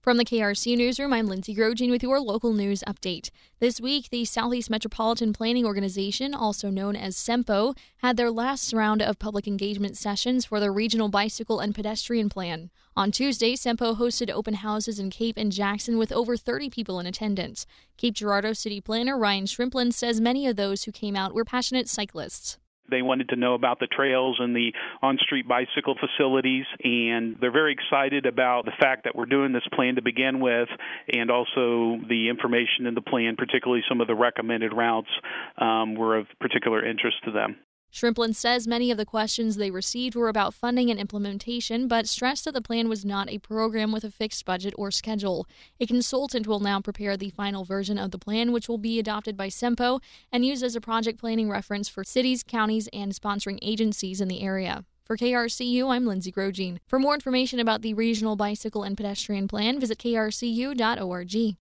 From the KRC Newsroom, I'm Lindsay Grogin with your local news update. This week, the Southeast Metropolitan Planning Organization, also known as SEMPO, had their last round of public engagement sessions for their Regional Bicycle and Pedestrian Plan. On Tuesday, SEMPO hosted open houses in Cape and Jackson with over 30 people in attendance. Cape Girardeau City Planner Ryan Shrimplin says many of those who came out were passionate cyclists. They wanted to know about the trails and the on-street bicycle facilities, and they're very excited about the fact that we're doing this plan to begin with, and also the information in the plan, particularly some of the recommended routes, were of particular interest to them. Shrimplin says many of the questions they received were about funding and implementation, but stressed that the plan was not a program with a fixed budget or schedule. A consultant will now prepare the final version of the plan, which will be adopted by SEMPO and used as a project planning reference for cities, counties, and sponsoring agencies in the area. For KRCU, I'm Lindsay Grogin. For more information about the Regional Bicycle and Pedestrian Plan, visit krcu.org.